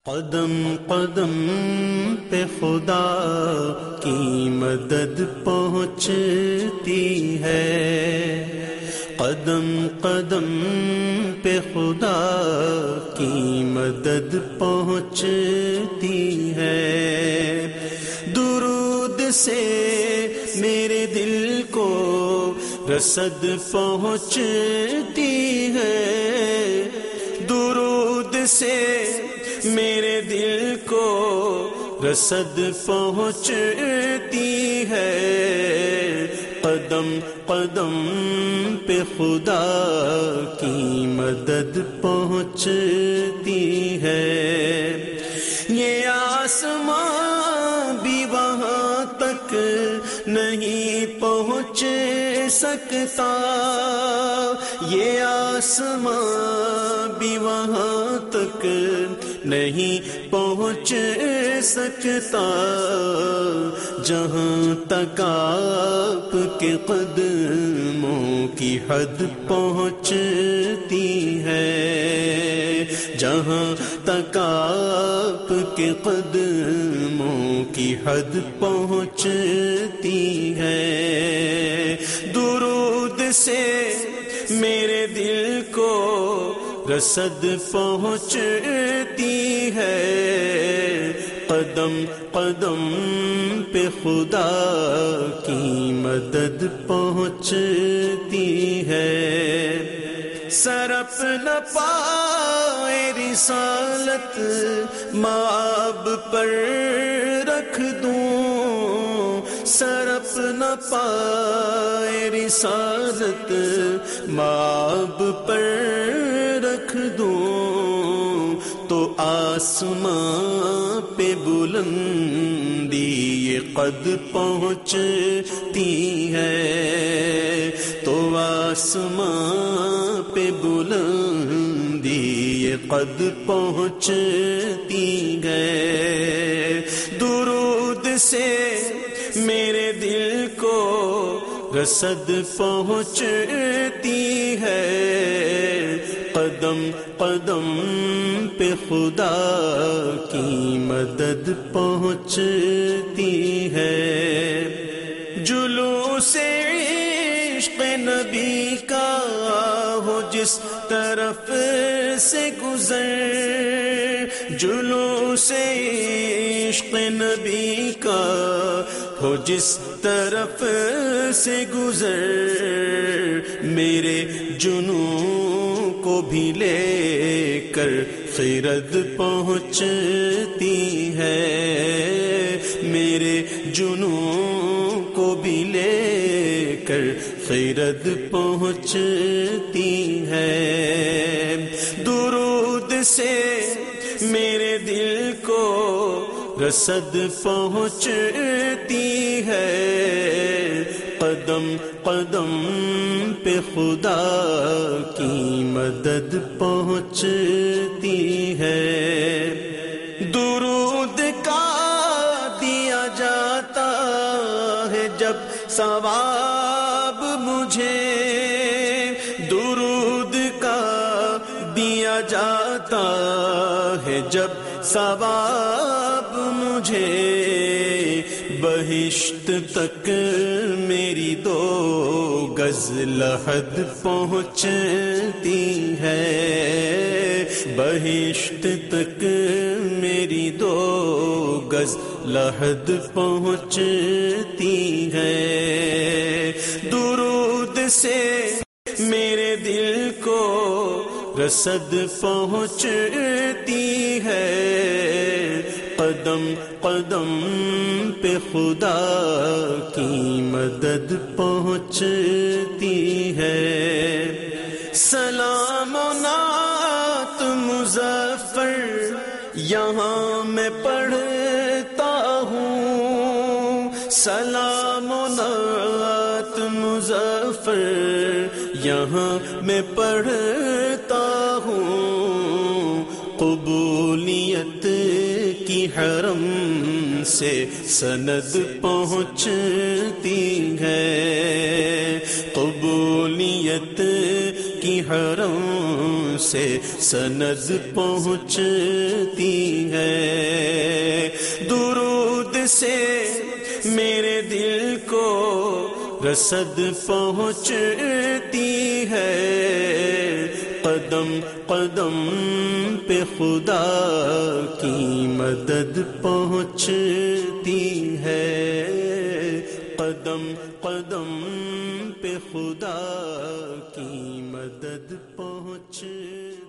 قدم قدم پہ خدا کی مدد پہنچتی ہے، قدم قدم پہ خدا کی مدد پہنچتی ہے۔ درود سے میرے دل کو رسد پہنچتی ہے، درود سے میرے دل کو رسد پہنچتی ہے۔ قدم قدم پہ خدا کی مدد پہنچتی ہے۔ یہ آسمان بھی وہاں تک نہیں پہنچ سکتا، یہ آسمان بھی وہاں تک نہیں پہنچ سکتا، جہاں تک آپ کے قدموں کی حد پہنچتی ہے، جہاں تک آپ کے قدموں کی حد پہنچتی ہے۔ درود سے میرے دل کو رسد پہنچتی ہے، قدم قدم پہ خدا کی مدد پہنچتی ہے۔ سر اپنا پائے رسالت مآب پر رکھ دوں، سر اپنا پائے رسالت مآب پر رکھ دوں، تو آسمان پہ بلندی یہ قد پہنچتی ہے، تو آسمان پہ بلندی یہ قد پہنچتی ہے۔ درود سے میرے دل کو رسد پہنچتی ہے، قدم قدم پہ خدا کی مدد پہنچتی ہے۔ جلوس عشق نبی کا ہو جس طرف سے گزر، جلوس عشق نبی کا ہو جس طرف سے گزر، میرے جنوں کو بھی لے کر خیرت پہنچتی ہے، میرے جنوں کو بھی لے کر خیرت پہنچتی ہے۔ درود سے میرے دل کو رسد پہنچتی ہے، قدم قدم پہ خدا کی مدد پہنچتی ہے۔ درود کا دیا جاتا ہے جب ثواب مجھے، درود کا دیا جاتا ہے جب ثواب مجھے، بہشت تک میری 2 گز لحد پہنچتی ہے، بہشت تک میری 2 گز لحد پہنچتی ہے۔ درود سے میرے دل کو رسد پہنچتی ہے، قدم قدم پہ خدا کی مدد پہنچتی ہے۔ سلام و نعت مظفر یہاں میں پڑھتا ہوں، سلام و نعت مظفر یہاں میں پڑھتا ہوں، قبولیت کی حرم سے سند پہنچتی ہے، قبولیت کی حرم سے سند پہنچتی ہے۔ سے میرے دل کو رسد پہنچتی ہے، قدم قدم پہ خدا کی مدد پہنچتی ہے، قدم قدم پہ خدا کی مدد پہنچتی ہے۔